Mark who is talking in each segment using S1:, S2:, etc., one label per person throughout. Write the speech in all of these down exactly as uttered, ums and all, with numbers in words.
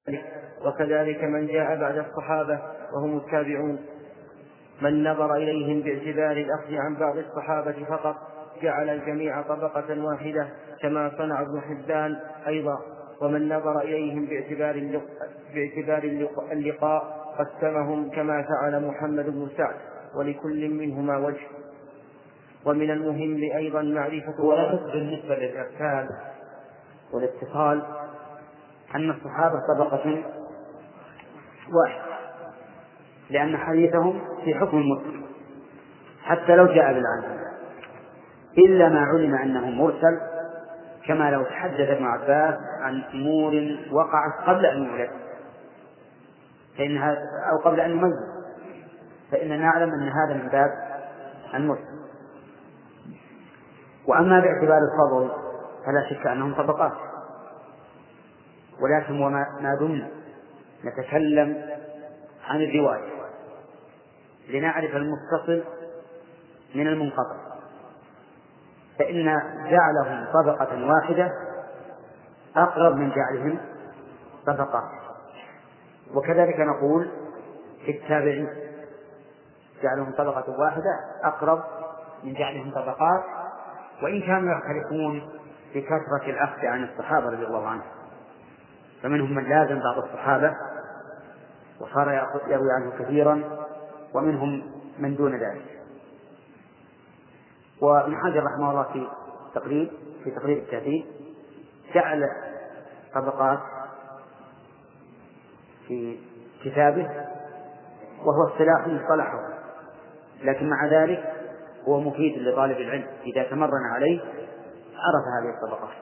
S1: وكذلك من جاء بعد الصحابة وهم التابعون. من نظر إليهم باعتبار الأخذ عن بعض الصحابة فقط جعل الجميع طبقة واحدة كما صنع ابن حبان أيضا. ومن نظر إليهم باعتبار باعتبار اللقاء قسمهم كما فعل محمد بن سعد، ولكل منهما وجه. ومن المهم أيضا معرفة
S2: ولا بالنسبة للإرسال والاتصال أن الصحابة طبقة واحدة، لأن حديثهم في حكم المسلم حتى لو جاء بالعنف، إلا ما علم أنه مرسل، كما لو تحدث ابن عباس عن أمور وقعت قبل أن يولد فإنها أو قبل أن يميز، فإننا نعلم أن هذا من باب المرسل. وأما باعتبار الفضل فلا شك أنهم طبقات، ولكن وما ما دمنا نتكلم عن الرواية لنعرف المتصل من المنقطع، فإن جعلهم طبقة واحدة أقرب من جعلهم طبقات. وكذلك نقول في التابعين جعلهم طبقة واحدة أقرب من جعلهم طبقات، وإن كانوا يختلفون بكثرة الأخذ عن الصحابة رضي الله عنهم، فمنهم من لازم بعض الصحابة وصار يروي عنه كثيرا، ومنهم من دون ذلك. وابن حجر رحمه الله في تقريب في تقريب التهذيب جعل طبقات في كتابه، وهو اصطلاح مصطلحه، لكن مع ذلك هو مفيد لطالب العلم إذا تمرن عليه عرف هذه الطبقات.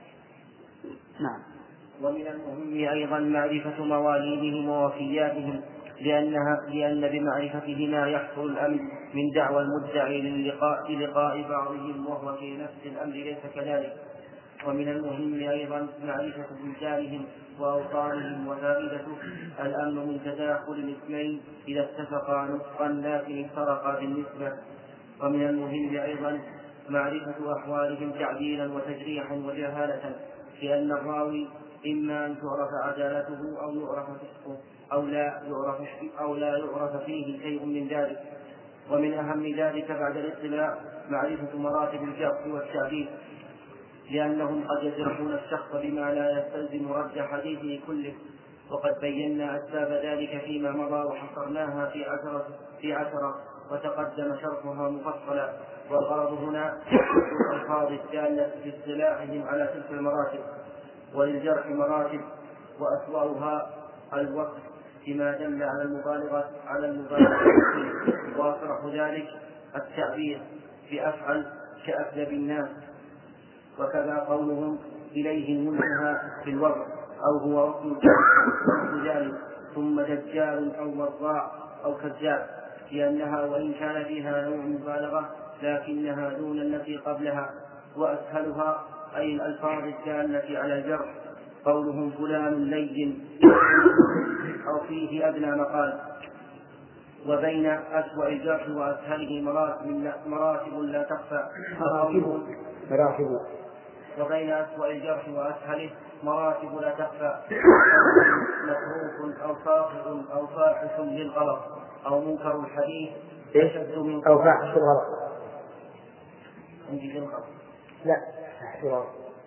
S2: نعم.
S1: ومن المهم أيضا معرفة مواليدهم ووفياتهم، لأنها لأن بمعرفتهما يحصل الأمن من دعوى المدعي للقاء للقاء بعضهم وهو في نفس الأمر ليس كذلك. ومن المهم أيضا معرفة بلدانهم وأوطانهم، وفائدته الأمن من تداخل الاثنين إذا اتفقا نطقا لكن افترقا بالنسبة. ومن المهم أيضا معرفة أحوالهم تعديلا وتجريحا وجهالة، لأن الراوي إما أن تعرف عدالته أو يعرف فسقه أو لا يعرف أو لا يعرف فيه شيء من ذلك. ومن أهم ذلك بعد الاطلاع معرفة مراتب الجرح والتعديل، لأنهم قد يجرحون الشخص بما لا يستلزم رد حديثه كله، وقد بينا أسباب ذلك فيما مضى وحصرناها في عشرة في عشرة وتقدم شرحها مفصلا. والغرض هنا الألفاظ الدالة في اصطلاحهم على تلك المراتب. وللجرح مراتب وأسوأها الوقف فيما دل على المبالغة على المبالغة فيه، وأصرح ذلك التعبير بأفعل كأكذب الناس، وكذا قولهم إليه المنتهى في الوضع أو هو وصل ذلك، ثم دجال أو وضاع أو كذاب، لأنها وإن كان فيها نوع مبالغة لكنها دون التي قبلها. وأسهلها أي الألفاظ الدالة على الجرح قولهم فلان لين أو فيه أدنى مقال. وبين أسوأ الجرح وأسهله مراتب لا تخفى،
S2: مراتب
S1: وبين أسوأ الجرح وأسهله مراتب لا تخفى، متروك أو ساقط أو فاحش للغلط أو منكر الحديث أشد من
S2: أو فاحش الغلط.
S1: عندي للغلط
S2: لا فاحش الغلط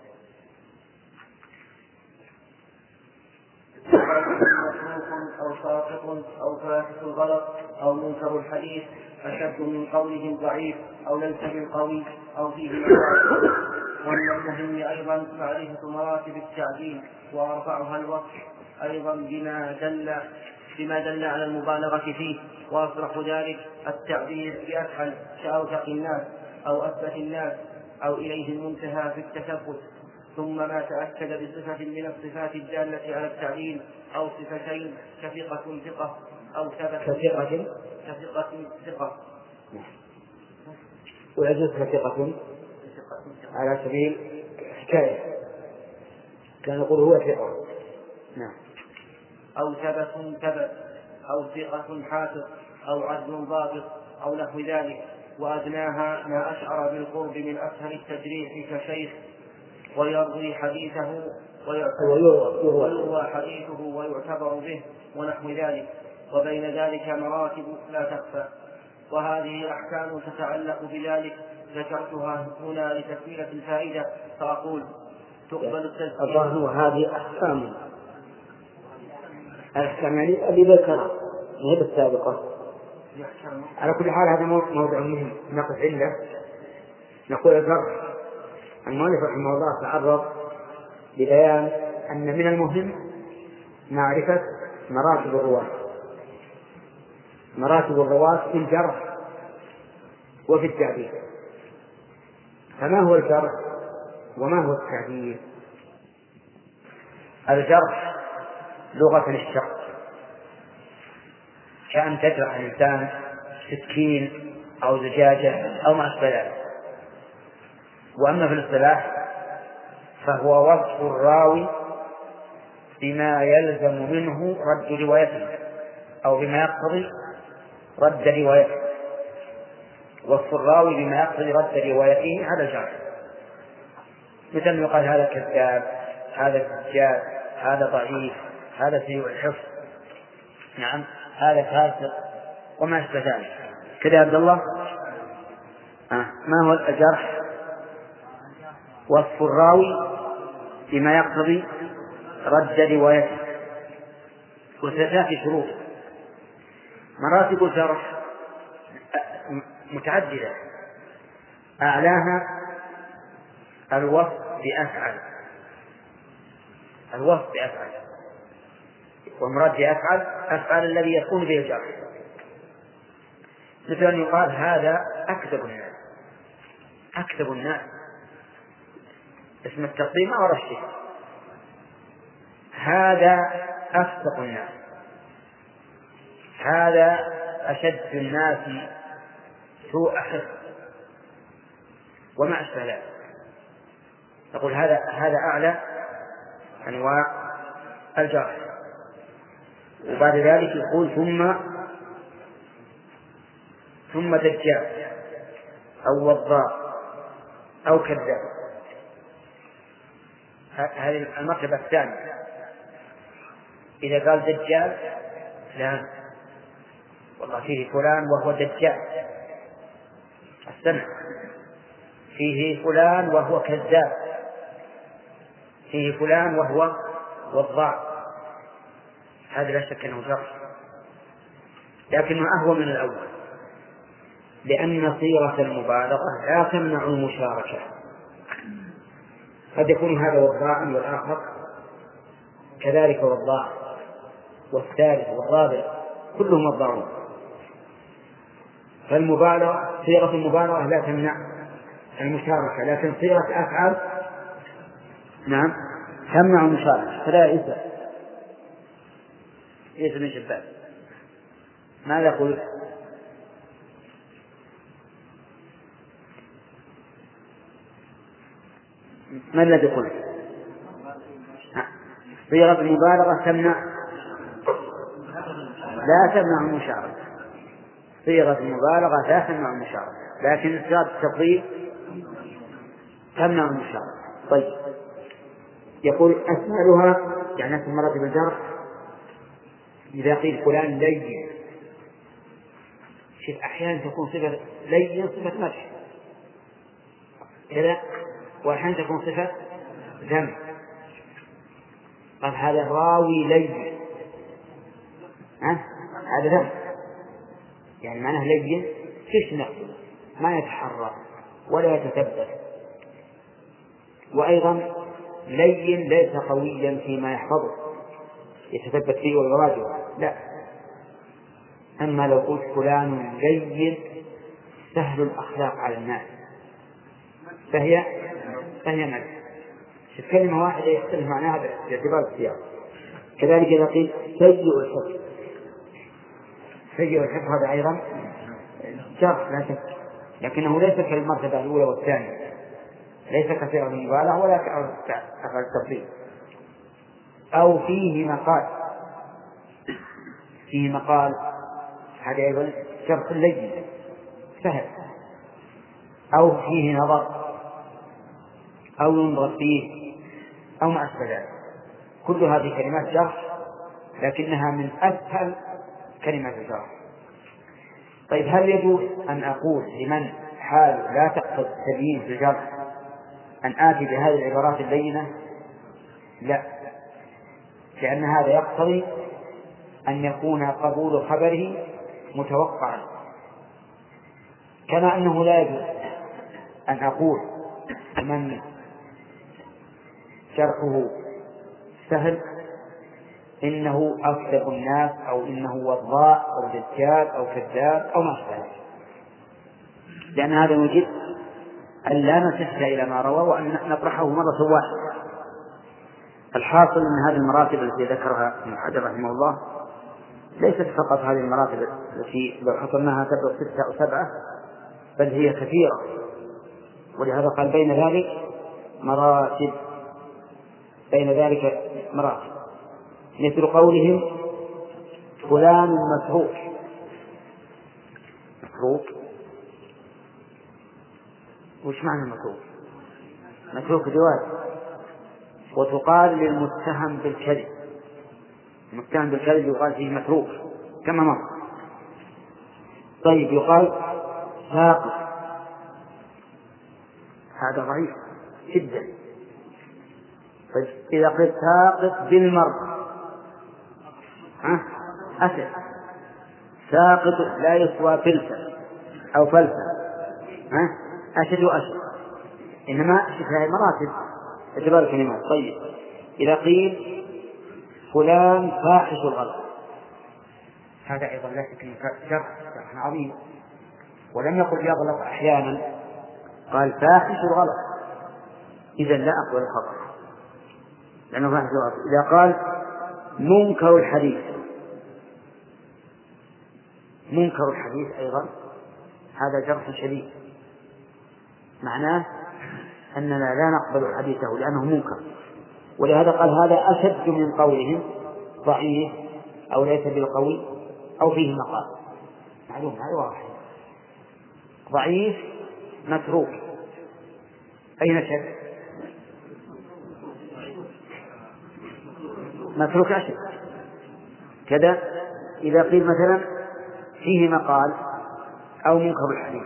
S1: متروك أو ساقط أو فاحش الغلط أو منكر الحديث أشد من قولهم ضعيف أو ليس بالقوي أو فيه مقال. ومن المهم أيضا معرفة مراتب التعديل وأرفعها الوصف أيضا بما دل بما دل على المبالغة فيه، وأصرح ذلك التعبير بأفعل كأوثق الناس أو أثبت الناس أو إليه المنتهى في التثبت. ثم ما تأكد بصفة من الصفات الدالة على التعديل أو صفتين كثقة ثقة أو ثبت
S2: كثقة
S1: كثقة ثقة
S2: ويجوز كثقة على سبيل حكاية، كان يقول هو ثقة. نعم.
S1: أو ثبت ثبت أو ثقة حافظ أو عدل ضابط أو نحو ذلك. وأدناها ما أشعر بالقرب من أسهل التجريح كشيخ ويروي حديثه ويروى حديثه ويعتبر به ونحو ذلك، وبين ذلك مراتب لا تخفى. وهذه أحكام تتعلق بذلك ذكرتها هنا لتكملة الفائدة، فأقول تقبل التزكية.
S2: الظاهر وهذه أحكام الأحكام يعني اللي ذكرها غير السابقة. على كل حال هذا موضوع مهم نقف عنده. نقول الجرح المؤلف رحمه الله تعرض لبيان أن من المهم معرفة مراتب الرواة مراتب الرواة في الجرح وفي التعديل. فما هو الجرح وما هو التعديل؟ الجرح لغة الشق، كأن تجرح الإنسان سكين أو زجاجة أو ما أشبه ذلك. وأما في الاصطلاح فهو وصف الراوي بما يلزم منه رد روايته أو بما يقتضي رد روايته. وصف الراوي بما يقتضي رد روايته هذا الجرح، مثل يقال هذا كذاب، هذا دجال، هذا ضعيف، هذا سيء الحفظ، نعم هذا فاسق وما أشبه ذلك. كذا عبد الله. آه. ما هو الجرح؟ وصف الراوي بما يقتضي رد روايته. وستأتي شروط. مراتب الجرح متعددة، أعلاها الوصف بأفعل الوصف بأفعل ومراد بأفعل أفعل الذي يكون به الجرح، مثل أن يقال هذا أكذب الناس أكذب الناس اسم التقديم أو رشده. هذا أفسق الناس، هذا أشد الناس سوء حفظ وما أشبه ذلك. نقول هذا هذا أعلى أنواع الجرح. وبعد ذلك يقول ثم ثم دجال أو وضاع أو كذاب. هذه المرتبة الثانية. إذا قال دجال لا والله فيه فلان وهو دجال، السنة فيه فلان وهو كذاب، فيه فلان وهو وضاع، هذا لا شك أنه جرح، لكنه أهون من الأول، لأن صيغة المبالغة لا تمنع المشاركة. قد يكون هذا وضاعا والآخر كذلك وضاع، والثالث والرابع كلهم وضاعون. فالمبالغة صيغة المبالغة لا تمنع المشاركة، لكن صيغة أفعل نعم تمنع المشاركة. فلا يسأل يسأل من شباب ماذا يقول؟ ما الذي قلت؟ صيغة المبالغة تمنع لا تمنع المشاركة، صيغة المبالغة لا تمنع المشاركة، لكن صيغة التفضيل تمنع المشاركة. طيب يقول أسألها يعني في مراتب الجرح إذا قيل فلان لين، شوف أحيانا تكون صفة لين صفة مدح كذا، وأحيانا تكون صفة ذم. قال هذا راوي لين، ها هذا ذم، يعني معناه لين تشنق ما يتحرك ولا يتثبت. وأيضا لين ليس قويا فيما يحفظه يتثبت فيه ويراجعه، لا. أما لو قلت فلان لين سهل الأخلاق على الناس فهي فهي مدح. كلمة واحدة يختلف معناها باعتبار السياق. كذلك إذا قيل سيء الحفظ، سيء الحفظ هذا أيضا جرح لا شك، لكنه ليس كالمرتبة الأولى والثانية، ليس كثير المبالغة ولا كأفعال التفضيل. أو فيه مقال فيه مقال هذا أيضا جرح لين سهل. أو فيه نظر أو ينظر فيه أو ما أشبه ذلك. كل هذه كلمات جرح، لكنها من أسهل كلمات الجرح. طيب هل يجوز أن أقول لمن حال لا تقصد التبيين في الجرح أن آتي بهذه العبارات اللينة؟ لا، لأن هذا يقتضي أن يكون قبول خبره متوقعا، كما أنه لا يجوز أن أقول من جرحه سهل إنه أصدق الناس أو إنه وضاء أو دجال أو كذاب أو ما أشبه ذلك، لأن هذا يوجب أن لا نسحب إلى ما روى وأن نطرحه مرة واحدة. الحاصل أن هذه المراتب التي ذكرها ابن حجر رحمه الله ليست فقط هذه المراتب التي لو حصلناها تبلغ ستة أو سبعة، بل هي كثيرة، ولهذا قال بين ذلك مراتب، بين ذلك مراتب، مثل قولهم فلان متروك. متروك وش معنى متروك؟ متروك جواز، وتقال للمتهم بالكذب، المتهم بالكذب يقال فيه متروك كما مر. طيب يقال ساقط، هذا ضعيف جدا. طيب إذا قلت ساقط بالمر ها أسد، ساقط لا يسوى فلسة أو فلسة ها أشد وأشد، إنما شبه مراتب اعتبار الكلمات. طيب إذا قيل فلان فاحش الغلط، هذا أيضا لا شك أنه جرح عظيم، ولم يقل يغلط أحيانا، قال فاحش الغلط، إذن لا أقبل الخطأ لأنه فاحش الغلط. إذا قال منكر الحديث، منكر الحديث أيضا هذا جرح شديد، معناه أننا لا نقبل حديثه لأنه منكر، ولهذا قال هذا أشد من قولهم ضعيف أو ليس بالقوي أو فيه مقال. معلوم هذا واضح، ضعيف متروك أين شك؟ متروك أشد كذا. إذا قيل مثلا فيه مقال أو منكر الحديث،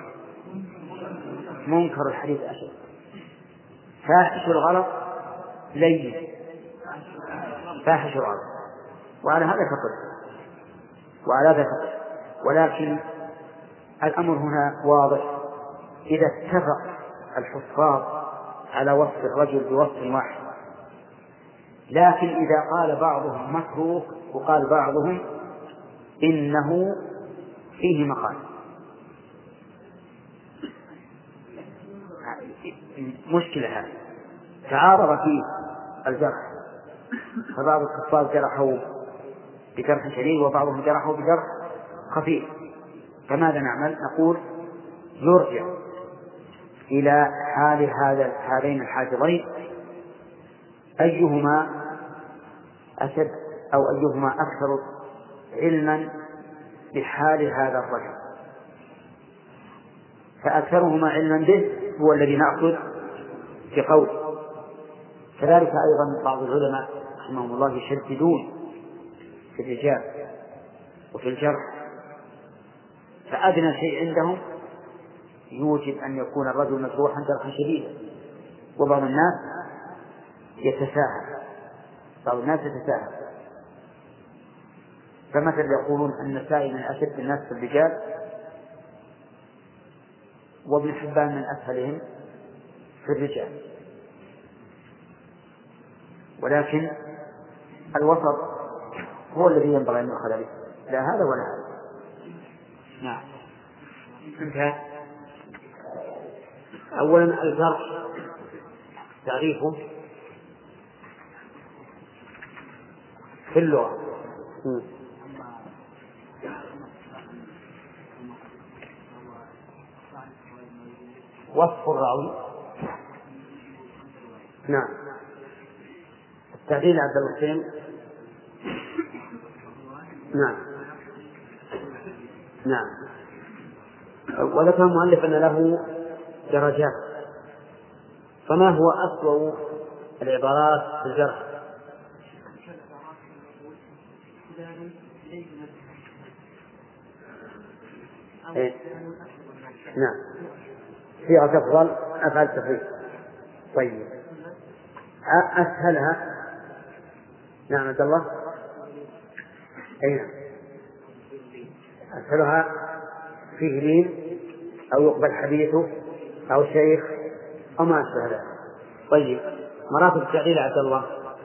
S2: منكر الحديث أشد. فاحش الغلط لين، فاحش الغلط، وعلى هذا فقط وعلى هذا فقط. ولكن الأمر هنا واضح، إذا اتفق الحفاظ على وصف الرجل بوصف واحد، لكن إذا قال بعضهم متروك وقال بعضهم إنه فيه مقال، مشكلة هذه، تعارض فيه الجرح، فبعض الكفار جرحوا بجرح شديد وبعضهم جرحوا بجرح خفيف، فماذا نعمل؟ نقول يرجع إلى حال هذا هذين الحاجبين أيهما أشد أو أيهما أكثر علما بحال هذا الرجل، فأكثرهما علما به هو الذي نأخذ بقول. كذلك أيضا بعض العلماء رحمهم الله يشددون في الرجال وفي الجرح، فأدنى شيء عندهم يوجب أن يكون الرجل مجروحا جرحا شديدا، وبعض الناس يتساهل، بعض الناس يتساهل. فمثل يقولون أن النسائي من أشد الناس في الرجال، وابن حبان من أسهلهم في الرجال، ولكن الوسط هو الذي ينبغي أن يؤخذ به، لا هذا ولا هذا. نعم. انتهى. أولا الجرح تعريفه في اللغة وصف الراوي. نعم. التعديل عبد الحسين. نعم نعم. وذكر المؤلف أن له درجات، فما هو أسوأ العبارات في الجرح؟ إيه؟ نعم، صيغة أفضل أفعل تفريق. طيب أسهلها. نعم عبد الله. أين أسهلها؟ فيه لين أو يقبل حديثه أو شيخ أو ما أشبه ذلك. طيب مراتب التعليل عبد الله.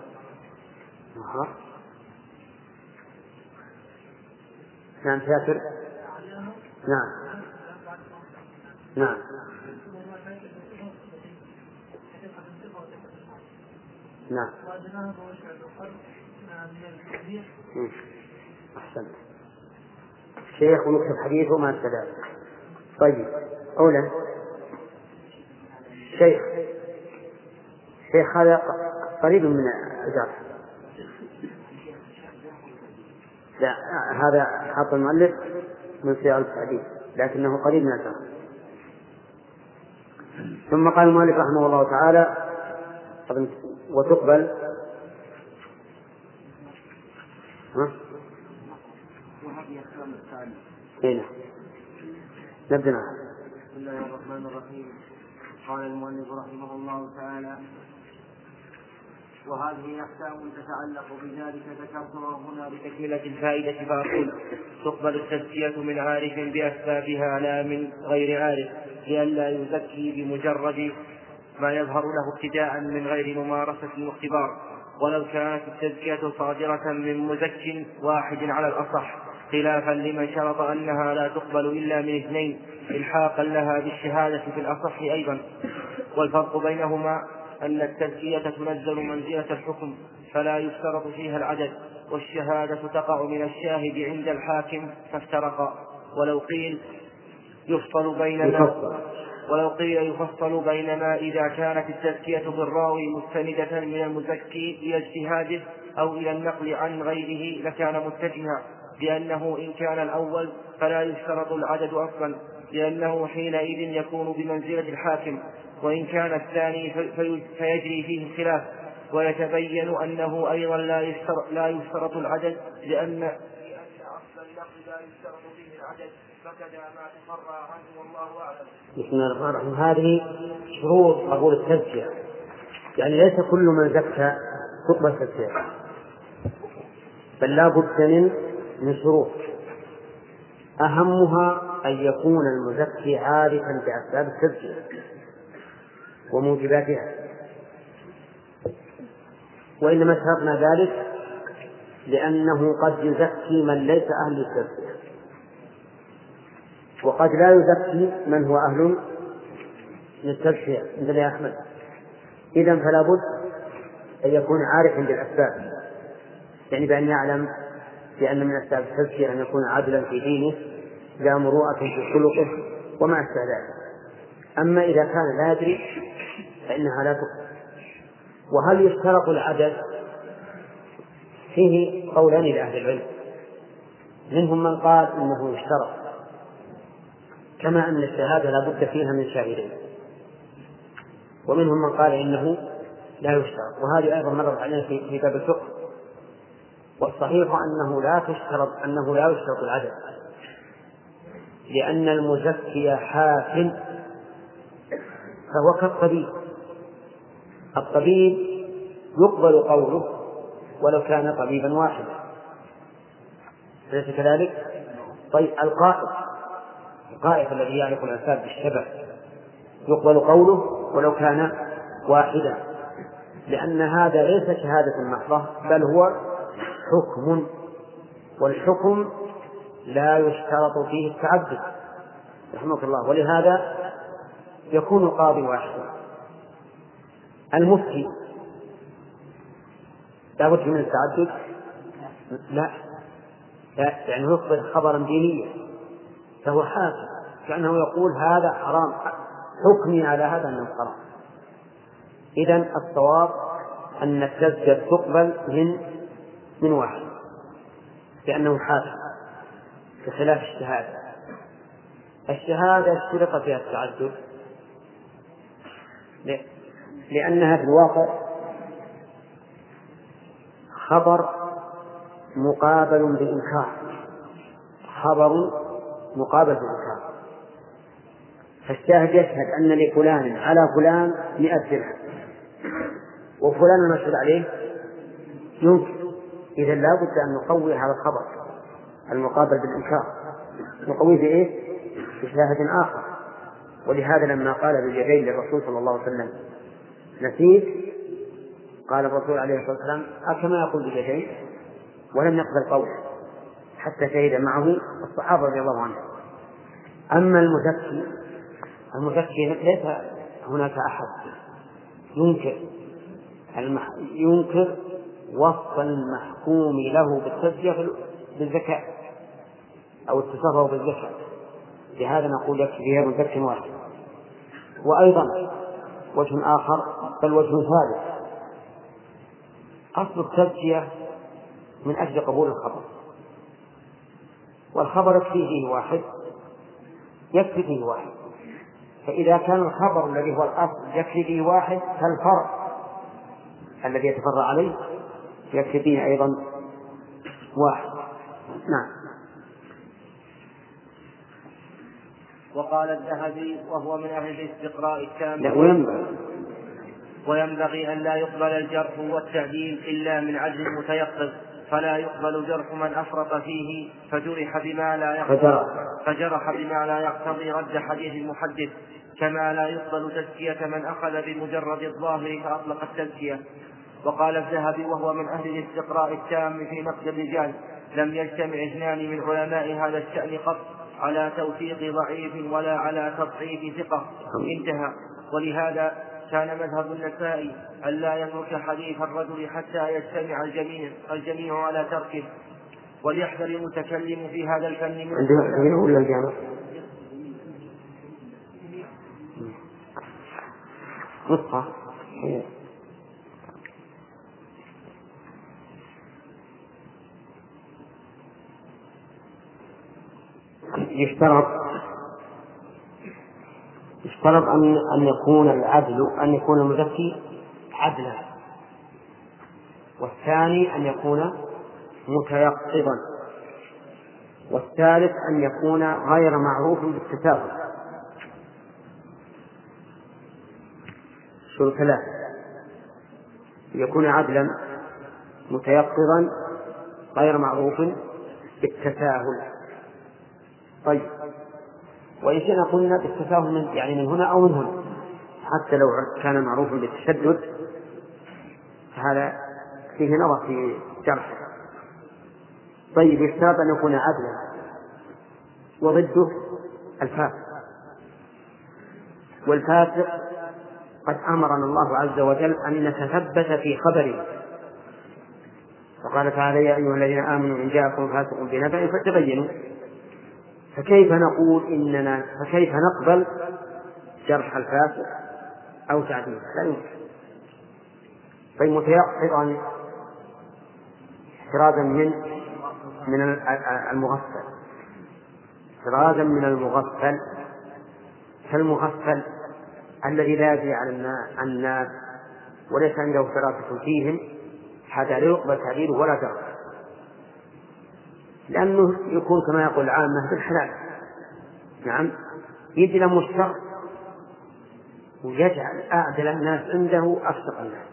S2: نعم شاكر. نعم نعم نعم أحسن. شيخ ويكتب حديثه ما أشبه. طيب أولا شيخ شيخ هذا قريب من الجرح. لا هذا حاط المؤلف من صيغ الحديث لكنه قريب من الجرح. ثم قال المؤلف رحمه الله تعالى وتقبل ها؟ هنا نبدأ معه.
S1: بسم الله الرحمن الرحيم. قال المؤلف رحمه الله تعالى وهذه أحكام تتعلق بذلك ذكرتها هنا لتكملة الفائدة فأقول تقبل التزكية من عارف بأسبابها لا من غير عارف لئلا يزكي بمجرد ما يظهر له ابتداء من غير ممارسة واختبار، ولو كانت التزكية صادرة من مزك واحد على الأصح، خلافا لمن شرط أنها لا تقبل إلا من اثنين إلحاقا لها بالشهادة في الأصح أيضا. والفرق بينهما أن التزكية تنزل منزلة الحكم فلا يشترط فيها العدد، والشهادة تقع من الشاهد عند الحاكم فافترقا. ولو قيل يفصل بينما ولو قيل يفصل بينما إذا كانت التزكية بالراوي مستندة من المزكي إلى اجتهاده أو إلى النقل عن غيره لكان متجها، لأنه إن كان الأول فلا يشترط العدد أصلا لأنه حينئذ يكون بمنزلة الحاكم، وإن كان الثاني فيجري فيه الخلاف ويتبين أنه أيضا لا يشترط, لا يشترط العدد لأن أصل النقل لا يشترط فيه العدد فكذا ما تفرع عنه والله أعلم.
S2: بسم الله الرحمن الرحيم. هذه شروط قبول التزكية، يعني ليس كل من زكى تقبل التزكية بل لا بد من من شروط أهمها أن يكون المزكي عارفا بأسباب التزكية وموجباتها، وإنما شرطنا ذلك لأنه قد يزكي من ليس أهل للتزكية وقد لا يزكي من هو أهل للتزكية مثل يا أحمد. إذن فلا بد أن يكون عارفا بالأسباب، يعني بأن يعلم بأن من أسباب التزكية أن يكون عادلا في دينه ذا مروءة في خلقه وما أشبه ذلك. أما إذا كان لا يدري فإنها لا تقبل. وهل يشترط العدد؟ فيه قولان لأهل العلم، منهم من قال إنه يشترط كما أن الشهادة لا بد فيها من شاهدين، ومنهم من قال إنه لا يشترط، وهذه أيضا مرت علينا في باب الفقه. والصحيح أنه لا تشترط أنه لا يشترط العدد، لأن المزكي حاكم فهو كالطبيب. الطبيب يقبل قوله ولو كان طبيبا واحدا، أليس كذلك؟ طيب القائد القائد الذي يعرف الأنساب بالشبه يقبل قوله ولو كان واحدا، لأن هذا ليس شهادة محضة بل هو حكم، والحكم لا يشترط فيه التعدد رحمه الله، ولهذا يكون القاضي واحدا. المفتي لا بد من التعدد؟ لا, لا يعني يخبر خبرا دينيا فهو حاكم، كأنه يقول هذا حرام حكمي على هذا أنه حرام. إذن الصواب أن التزكية تقبل من من واحد لأنه حاكم، بخلاف الشهادة. الشهادة اشترط فيها التعدد لأنها في الواقع خبر مقابل بالإنكار، خبر مقابل بالإنكار. فالشاهد يشهد أن لفلان على فلان مئة درهم وفلان المشهود عليه ينكر، إذا لا بد أن نقوي هذا الخبر المقابل بالإنكار، نقويه بإيه؟ بشاهد آخر. ولهذا لما قال باليدين للرسول صلى الله عليه وسلم نسيت، قال الرسول عليه الصلاة والسلام أكما يقول باليدين، ولم يقبل قوله حتى شهد معه الصحابة رضي الله عنهم. أما المزكي المزكي ليس هناك أحد ينكر المح... ينكر وصف المحكوم له بالتزكية بالزكاة أو التصرف بالزكاة، لهذا نقول يكفي فيها مزكي واحد. وأيضا وجه آخر بل وجه ثالث، أصل التزكية من أجل قبول الخبر، والخبر يكفي فيه واحد يكفي فيه واحد، فإذا كان الخبر الذي هو الأصل يكفي فيه واحد فالفرع الذي يتفرع عليه يكفي فيه أيضا واحد. نعم.
S1: وقال الذهبي وهو من أهل الاستقراء التام
S2: وينبغي
S1: وينبغي أن لا يقبل الجرح والتعديل إلا من عجل متيقظ، فلا يقبل جرح من أفرط فيه فجرح بما لا يقتضي فجرح بما لا يقتضي رد حديث المحدث، كما لا يقبل تزكية من أخذ بمجرد الظاهر فأطلق التزكية. وقال الذهبي وهو من أهل الاستقراء التام في نقد الرجال لم يجتمع اثنان من علماء هذا الشأن قط على توثيق ضعيف ولا على تضعيف ثقة، انتهى. ولهذا كان مذهب النسائي ألا يترك حديث الرجل حتى يجتمع الجميع, الجميع على تركه، وليحذر المتكلم في هذا الفن من
S2: عندنا ولا الجامع نصها يشترط يشترط أن أن يكون العدل أن يكون المزكي عدلا، والثاني أن يكون متيقظا، والثالث أن يكون غير معروف بالتساهل. شروط ثلاث: يكون عدلا متيقظا غير معروف بالتساهل. طيب، وإن شئنا قلنا بالتساهل من يعني من هنا أو من هنا، حتى لو كان معروفا بالتشدد فهذا فيه نظر في جرحه. طيب، يشترط أن يكون عدلا، وضده الفاسق، والفاسق قد أمرنا الله عز وجل أن نتثبت في خبره، فقال تعالى: يا أيها الذين آمنوا إن جاءكم فاسق بنبأ فتبينوا. فكيف نقول إننا فكيف نقبل جرح الفاسق أو تعديله؟ لا يمكن. فالمتيقظا احترازا من من المغفل احترازا من المغفل فالمغفل الذي لا يدري عن الناس وليس عنده فراسة فيهم هذا لا يقبل تعديله ولا جرح، لأنه يكون كما يقول العامة بالحلال. نعم، يجي له مشتر ويجعل أعدل الناس عنده أفسق الناس،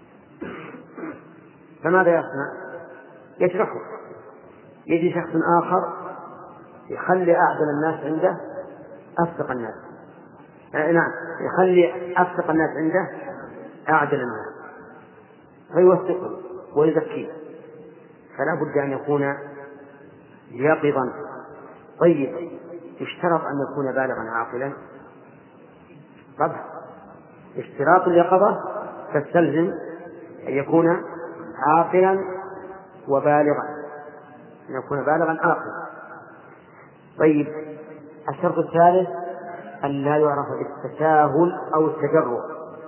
S2: فماذا يصنع؟ يجرحه. يجي شخص آخر يخلي أعدل الناس عنده أفسق الناس، آه نعم يخلي أفسق الناس عنده أعدل الناس فيوثقه ويزكيه، فلا بد أن يكون يقظا. طيب، يشترط أن يكون بالغا عاقلا؟ طبعا، اشتراط اليقظة تستلزم أن يكون عاقلا وبالغا، أن يكون بالغا عاقلا. طيب، الشرط الثالث أن لا يعرف بالتساهل أو التجرؤ،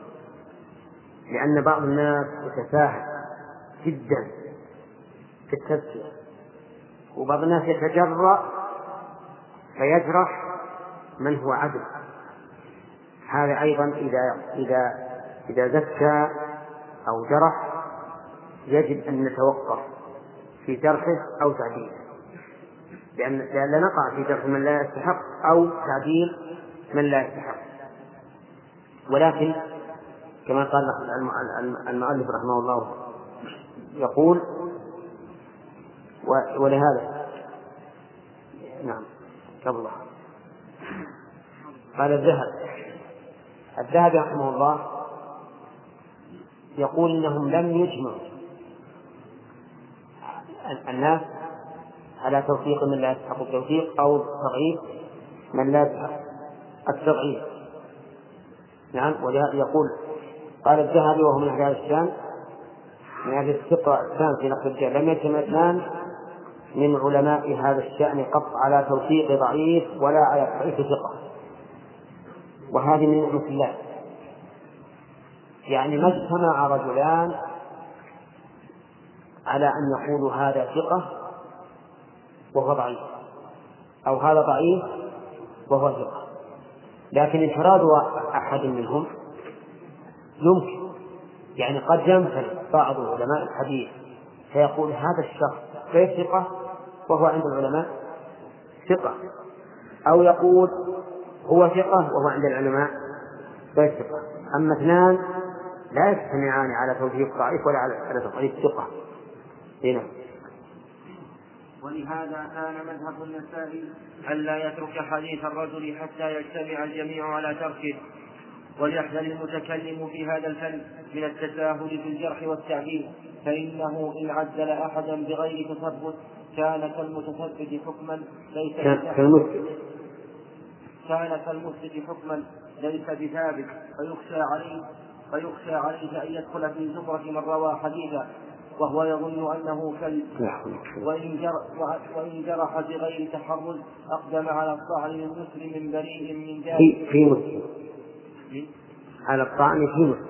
S2: لأن بعض الناس يتساهل جدا في التزكية، وبعض الناس يتجرأ فيجرح من هو عدل. هذا أيضا إذا إذا إذا زكى أو جرح يجب أن نتوقف في جرحه أو تعديله، لأن لا نقع في جرح من لا يستحق أو تعديل من لا يستحق. ولكن كما قال المؤلف رحمه الله يقول ولهذا نعم قبل قال الذهب الذهب رحمه الله يقول إنهم لم يجمعوا الناس على توثيق من لا يستحق التوثيق أو تضعيف من لا يستحق التضعيف. نعم ولهذا يقول قال الذهبي وهو من أهل الشام من أهل الثقة الثاني في نقل الرجال لم يجتمع اثنان من علماء هذا الشأن قط على توثيق ضعيف ولا على تضعيف ثقة، وهذه من نعمة الله. يعني ما اجتمع رجلان على أن يقولوا هذا ثقة وهو ضعيف أو هذا ضعيف وهو ثقة، لكن انفراد أحد منهم يمكن. يعني قد يمثل بعض علماء الحديث فيقول هذا الشخص غير ثقة وهو عند العلماء ثقة، أو يقول هو ثقة وهو عند العلماء غير ثقة. أما اثنان لا يجتمعان على توثيق ضعيف ولا على تضعيف ثقة هنا.
S1: ولهذا كان مذهب النسائي ألا يترك حديث الرجل حتى يجتمع الجميع على تركه، وليحذر المتكلم في هذا الفن من التساهل في الجرح والتعديل، فإنه إن عدل أحدا بغير تثبت كان كالمتثبت حكما ليس بثابت كان كالمثبت حكما ليس بثابت فيخشى عليه فيخشى عليه أن يدخل في زمرة من روى حديثا وهو يظن أنه كذب، وإن جرح بغير تحرز أقدم على الطعن من مسلم بريء من ذلك
S2: في مسلم على الطعن في مسلم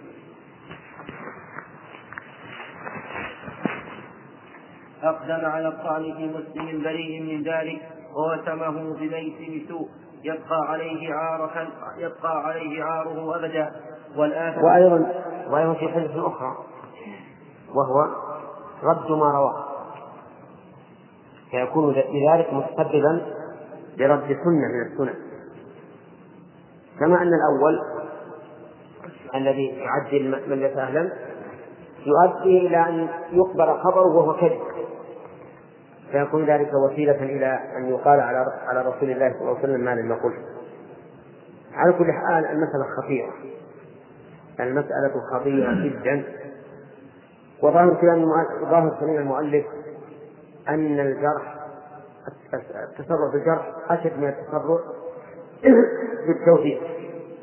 S1: أقدم على الطعن في مسلم بريء من ذلك ووسمه بليس بسوء يبقى عليه عارة يبقى عليه عاره أبدا. والآثم
S2: وأيضا وأيضا في حديث أخرى وهو رد ما رواه، فيكون لذلك مسببا لرد سنة من السنن، كما أن الأول الذي يعدل من ليس أهلا يؤدي إلى أن يقبل خبره وهو كذب، فيكون ذلك وسيلة إلى أن يقال على على رسول الله صلى الله عليه وسلم ما لم يقل. على كل حال المسألة خطيرة، المسألة خطيرة جدا. وظاهر كلام المؤلف أن الجرح التسرع بالجرح أشد من التسرع بالتوثيق،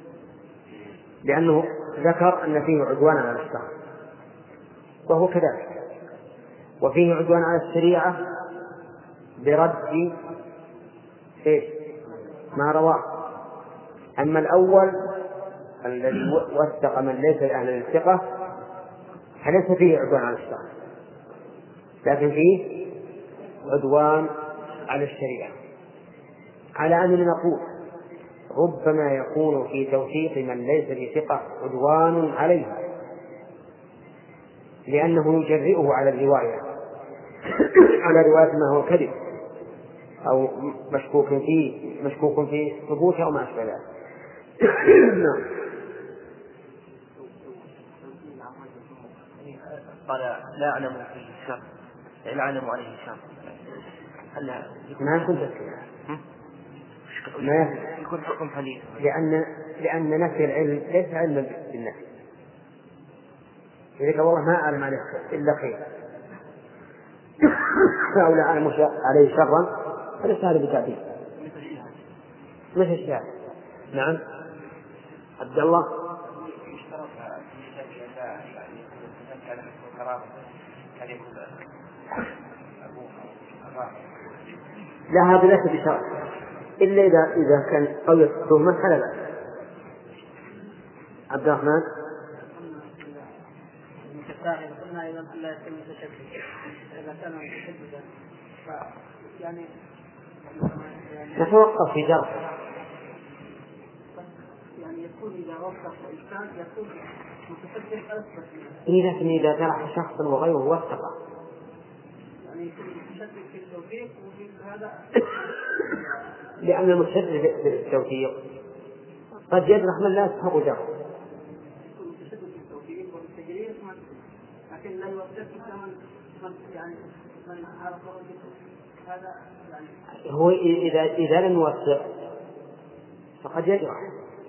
S2: لأنه ذكر أن فيه عدوان على الشخص وهو كذلك، وفيه عدوان على الشريعة برد ما رواه. أما الأول الذي وثق من ليس أهل الثقة فليس فيه عدوان على الشخص، لكن فيه عدوان على الشريعة. على أننا نقول ربما يكون في توثيق من ليس بثقة عدوان عليه، لأنه يجرئه على الرواية على رواية ما هو كذب أو مشكوك فيه مشكوك في ثبوته أو ما أشبه ذلك.
S1: قال لا أعلم فيه شر، لا أعلم عليه شر،
S2: ما يكون تسكير، ما
S1: يكون حكم حديث،
S2: لأن لأن نفي العلم ليس علما بالنفي، لذلك والله ما أعلم عليه إلا خير أو لا أعلم عليه شرا فليس هذا بتعبير مثل الشاهد. نعم عبد الله لا هذا ليس بشرط إلا إذا إذا كان قوي التهمة فلا بأس. عبد الرحمن
S3: قلنا إذا لا يتم التشدد إذا كان متشددا يعني
S2: نتوقف في جرح
S3: يعني يكون إذا وصف إنسان يكون متشدد أكثر.
S2: إيه لكن إذا جرح شخص وغيره وثقه.
S3: يعني يكون متشدد في التوثيق وفي هذا.
S2: لأن المتشدد في التوثيق قد يجرح من لا يستحق جرحه.
S3: يكون متشدد في التوثيق والتجريح لكن لا يوثق من يعني من عرفه هذا يعني.
S2: هو إذا إذا لم يوثق فقد يجرح.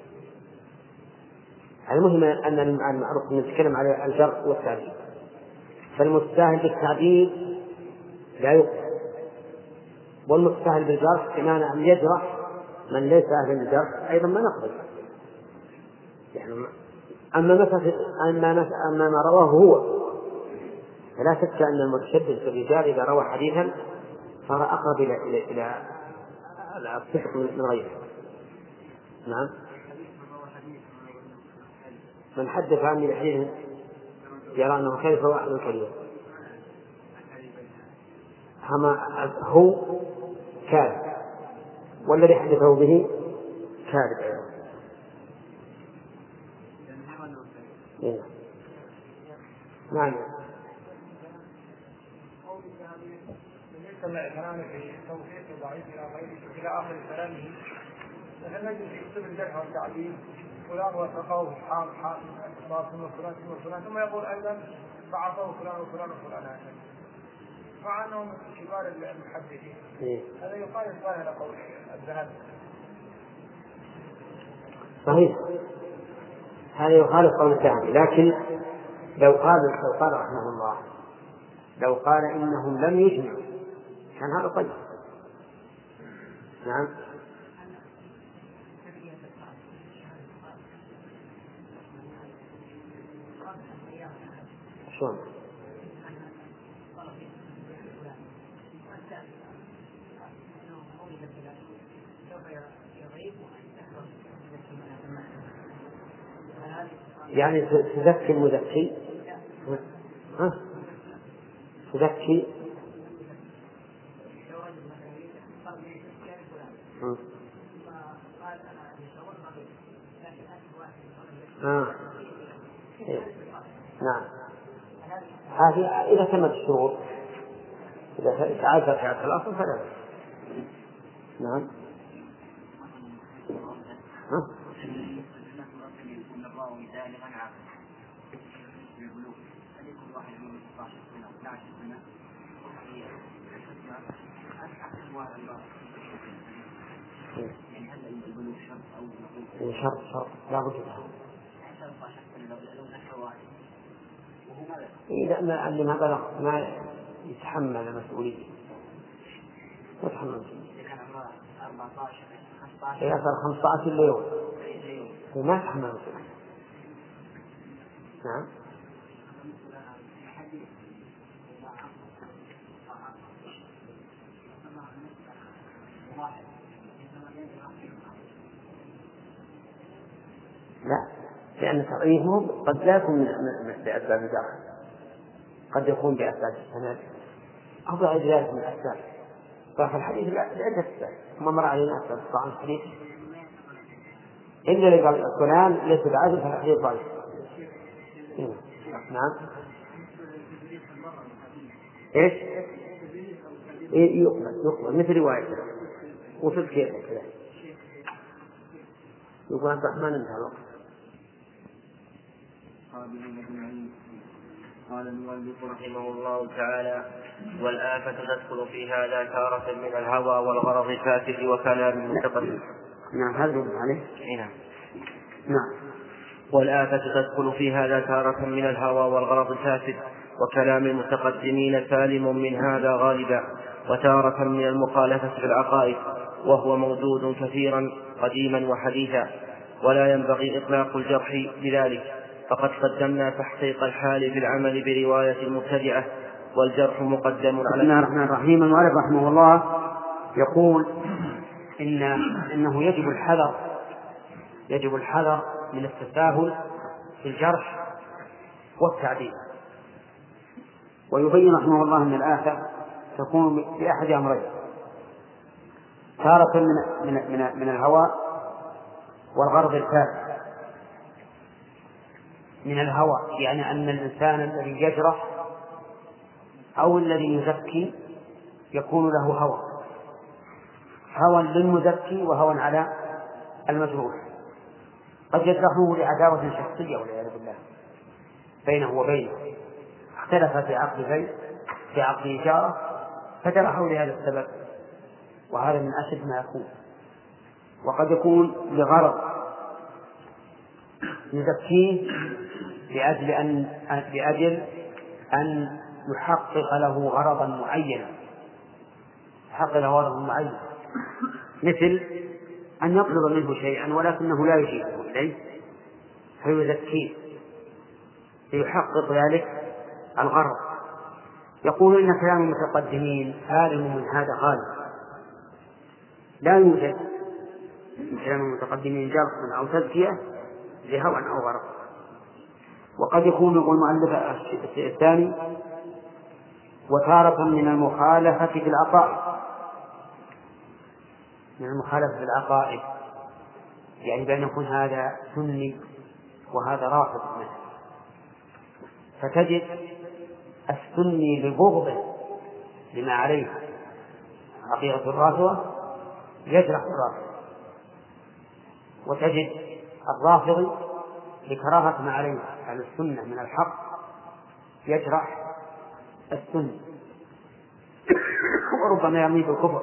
S2: المهم أن المعروف نتكلم على الجرح والتعديل، فالمستاهل بالتعديل لا يقبل، والمستاهل بالجرح كمان أن يجرح من ليس أهلا للجرح أيضا ما نقبل. يعني أما مثلا أما ما رواه هو فلا شك أن المتشدد في الرجال إذا روى حديثا صار أقرب إلى إلى إلى الصحة من غيره. نعم. من حدث عني بحديث يرى أنه كيف هو أحد الكلمة هو كاذب، والذي حدثه به كاذب أيضا. نعم.
S4: سمع كلامه في توثيق ضعيف الى غيره الى اخر كلامه، فنجد في كتب الجرح والتعديل فلان وثقه حام حام ثم فلان ثم فلان ثم يقول ايضا ضعفه فلان وفلان وفلان هكذا، مع انه من كبار المحدثين. هذا يقال ظاهر قول الذهبي.
S2: صحيح، هذا يخالف قول الذهبي، لكن لو قال لو قال رحمه الله لو قال إنهم لم يجمعوا كان هذا طيب. نعم. شلون؟ يعني تزكي المزكي، ها؟ تزكي آه. إيه. نعم. هذه إذا تمت الشروط، إذا تعذر في الأصل فلا. نعم. ها؟ شرط شرط لا بد منها. إذا ما اللي ما بلغ ما يتحمل مسؤولية يتحمل مسؤولية. إذا صار خمسة عشر يوم ما يتحمل مسؤولية. نعم. لا، لأن تضعيفهم قد لا يكون بأسباب الجرح، قد يكون بأسباب السند أو بغير ذلك من الأسباب. ففي الحديث لعدة أسباب، ما مر علينا أسباب طعن الحديث إلا اللي قال فلان ليس بعدل فالحديث ضعيف. نعم. إيش؟ إيه يقبل يقبل مثل رواية وتذكير كذا. يقول عبد الرحمن انتهى الوقت.
S1: قال المؤلف رحمه الله تعالى: والآفة تدخل في هذا تارة من الهوى والغرض الفاسد وكلام المتقدم.
S2: نعم هذا عليه.
S1: نعم.
S2: نعم.
S1: والآفة تدخل في هذا تارة من الهوى والغرض الفاسد وكلام المتقدمين سالم من هذا غالبا، وتارة من المخالفة في العقائد، وهو موجود كثيرا قديما وحديثا، ولا ينبغي إطلاق الجرح بذلك، فقد قدمنا تحقيق الحال بالعمل برواية المبتدعة، والجرح مقدم على.
S2: بسم الله الرحمن الرحيم. المؤلف رحمه الله يقول إن إنه يجب الحذر يجب الحذر من التساهل في الجرح والتعديل، ويبين رحمه الله أن الآفة تكون بأحد أمرين: تارة من من من, من الهوى والغرض الفاسد، من الهوى، يعني أن الإنسان الذي يجرح أو الذي يزكي يكون له هوى، هوى للمزكي وهوى على المجروح. قد يجرحه لعداوة شخصية والعياذ بالله بينه وبينه، اختلف في عقد بيت في عقد إجارة فجرحه لهذا السبب، وهذا من أشد ما يكون. وقد يكون لغرض يزكيه لأجل أن لأجل أن يحقق له غرضا معينا، يحقق له غرضا معين، مثل أن يطلب منه شيئا ولكنه لا يجيبه إليه فيزكيه ليحقق ذلك الغرض. يقول إن كلام المتقدمين سالم من هذا غالب، لا يوجد من كلام المتقدمين جرح أو تزكية لهوى أو غرض. وقد يكون يقول المؤلف الثاني وتارة من المخالفة في العقائد، من المخالفة في العقائد يعني بأن يكون هذا سني وهذا رافض منه، فتجد السني لبغضه لما عليه عقيدة الرافضة يجرح الرافض، وتجد الرافض لكراهة ما عليه على السنة من الحق يجرح السنة وربما يرمي بالكفر.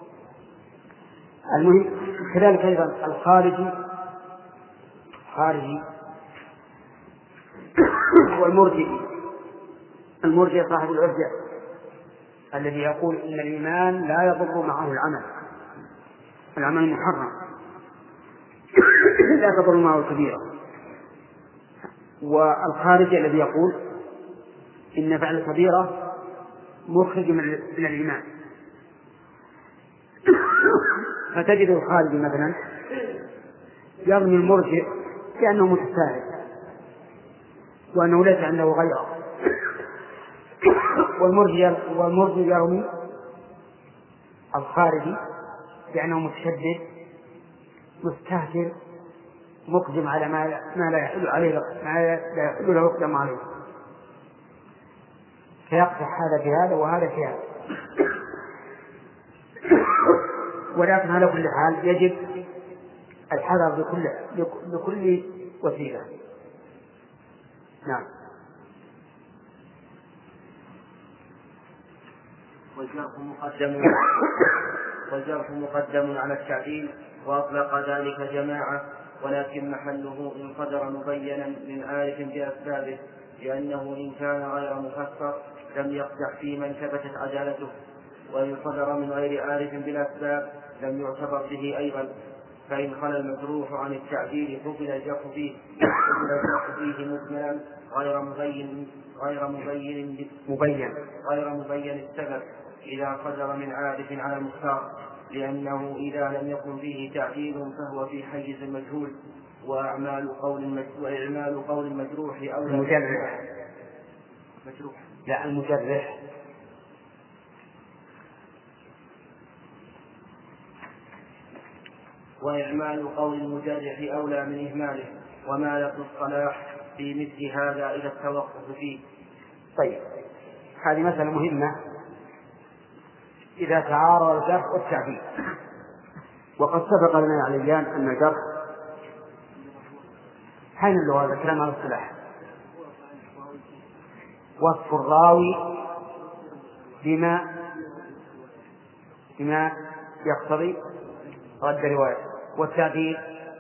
S2: المهم كذلك أيضا الخارجي خارجي والمرجئي. المرجئ صاحب العرجة الذي يقول إن الإيمان لا يضر معه العمل، العمل محرم لا تضر معه الكبيرة. والخارجي الذي يقول إن فعل الكبيرة مخرج من الإيمان. فتجد الخارجي مثلا يرمي المرجئ لأنه متساهل وأنه ليس عنده غيره، والمرجئ يرمي الخارجي لأنه متشدد مستهتر مقدم على ما لا يحل عليه ما لا يحل له يقدم عليه، فيقطع هذا في هذا وهذا في هذا. ولكن على كل حال يجب الحذر بكل بكل وسيلة. نعم.
S1: والجرح مقدم والجرح مقدم على التعديل، وأطلق ذلك جماعة، ولكن محله إن قدر مبينا من عارف بأسبابه، لأنه إن كان غير مفسر لم يقدح في من ثبتت عدالته، وإن صدر من غير عارف بالأسباب لم يعتبر به أيضا. فإن خلا المجروح عن التعديل قبل الجرح فيه فيه مجملا غير مبين غير مبين
S2: مبين
S1: غير مبين السبب إذا صدر من عارف على المختار، لأنه إذا لم يكن فيه تعديل فهو في حيز المجهول، وأعمال قول وإعمال قول المجروح أو
S2: المجرح
S1: مجروح
S2: لا المجرح
S1: وإعمال قول المجرح أولى من إهماله، ومالة الصلاح في مثل هذا إلى التوقف فيه.
S2: طيب هذه مسألة مهمة. إذا تعارض الجرح والتعديل، وقد سبق لنا عليان أن الجرح حين اللغة هذا كلام على الصلاح وصف الراوي بما بما يقتضي رد رواية، والتعديل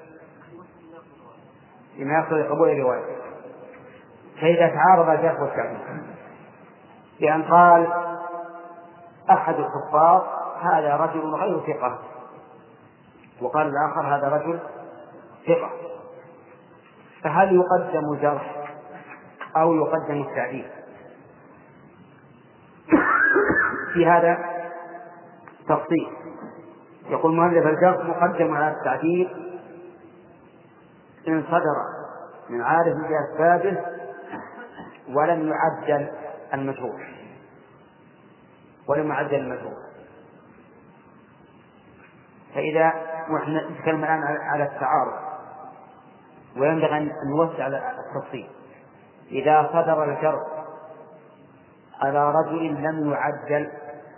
S2: بما يقتضي قبول رواية. فإذا تعارض الجرح والتعديل بأن قال أحد الحفاظ هذا رجل غير ثقة، وقال الآخر هذا رجل ثقة، فهل يقدم الجرح أو يقدم التعديل؟ في هذا تفصيل. يقول مؤلف الجرح مقدم على التعديل إن صدر من عارف بأسبابه ولم يعدل المجروح ولم يعدل المجروح. فإذا نحن نتكلم الآن على التعارض، وينبغي أن نوسع على التفصيل. إذا صدر الجرح على رجل لم يعدل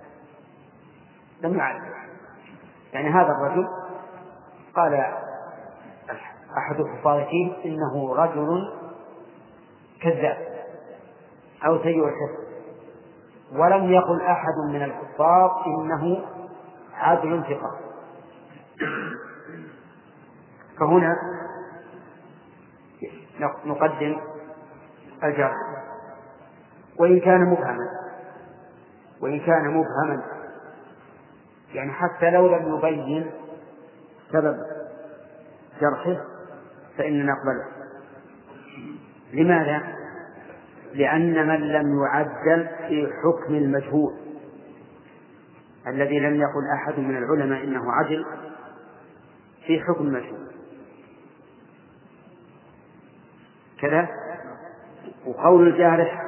S2: لم يعدل يعني هذا الرجل قال أحد الحفاظ فيه إنه رجل كذاب أو سيء الحفظ، ولم يقل أحد من الحفاظ إنه عدل ثقة، فهنا نقدم الجرح وإن كان مبهما وإن كان مبهما يعني حتى لو لم يبين سبب جرحه فإننا نقبله. لماذا؟ لأن من لم يعدل في حكم المجهول الذي لم يقل أحد من العلماء إنه عدل في حكم المجهول كذا. وقول الجارح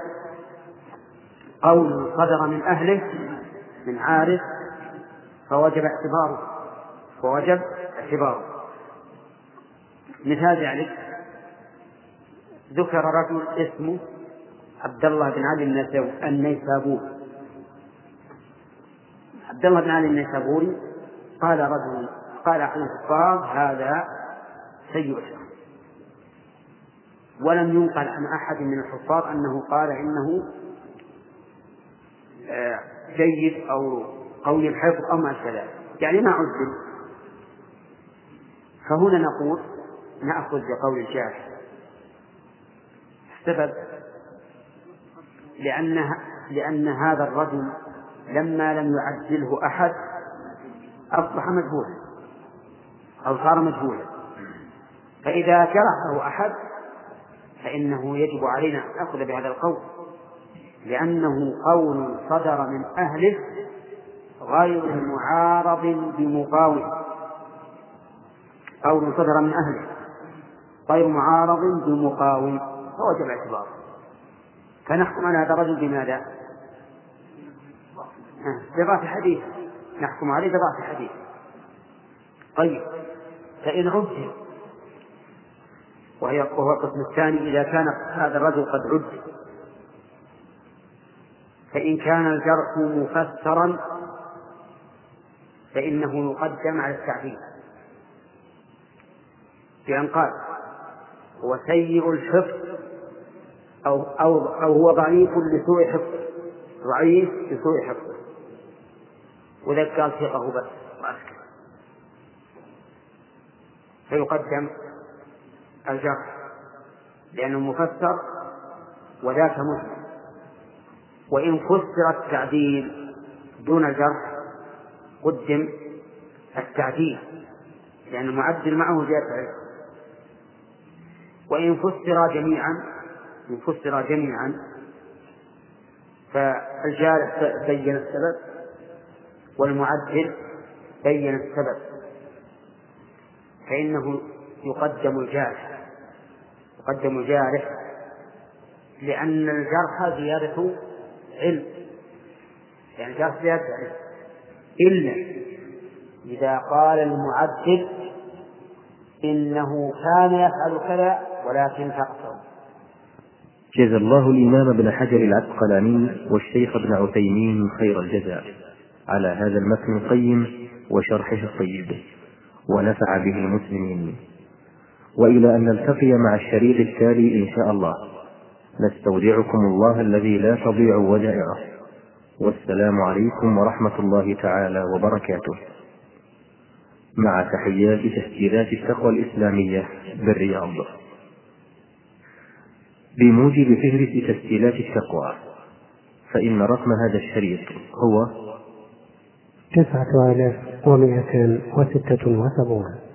S2: قول صدر من أهله من عارف فوجب اعتباره فوجب اعتباره. مثال ذلك ذكر رجل اسمه عبد الله بن علي النيسابوري. عبد الله بن علي النيسابوري قال رجل قال عن الحفاظ هذا سيء الحفظ، ولم ينقل عن أحد من الحفاظ أنه قال إنه جيد أو قوي الحفظ أو ما شابه، يعني ما عدل. فهنا نقول نأخذ بقول الجارح. السبب لأن لأن هذا الرجل لما لم يعدله أحد أصبح مجهولا أو صار مجهولا، فإذا جرحه أحد فإنه يجب علينا أن نأخذ بهذا القول، لأنه قول صدر من أهله غير معارض بمقاوم. قول صدر من أهله غير معارض بمقاوم فوجب اعتباره. فنحكم على هذا الرجل بماذا؟ بضعف حديث، نحكم عليه بضعف حديث. طيب فإن عدل، وهو القسم الثاني إذا كان هذا الرجل قد عدل، فإن كان الجرح مفسرا فإنه يقدم على التعديل، بأن قال هو سيء الحفظ أو, أو, أو هو ضعيف لسوء حفظه، ضعيف لسوء حفظه، وذلك قال ثقه بس وأسكت، فيقدم الجرح لأنه مفسر وذاك مسلم. وإن فسر التعديل دون الجرح قدم التعديل لأن المعدل معه زيادة عليه. وإن فسر جميعا إن فسر جميعا فالجارح بين السبب والمعدل بين السبب فإنه يقدم الجارح يقدم الجارح لأن الجرح زيادة علم، يعني جرح زيادة علم، إلا إذا قال المعدل إنه كان يفعل كذا ولكن فقط.
S5: جزا الله الإمام ابن حجر العسقلاني والشيخ ابن عثيمين خير الجزاء على هذا المتن القيم وشرحه الطيب، ونفع به المسلمين. وإلى أن نلتقي مع الشريط التالي إن شاء الله، نستودعكم الله الذي لا تضيع ودائعه، والسلام عليكم ورحمة الله تعالى وبركاته، مع تحيات تسجيلات التقوى الإسلامية بالرياض. بموجب فهرس تسجيلات التقوى، فإن رقم هذا الشريط هو
S6: تسعة آلاف ومائة وستة وسبعون.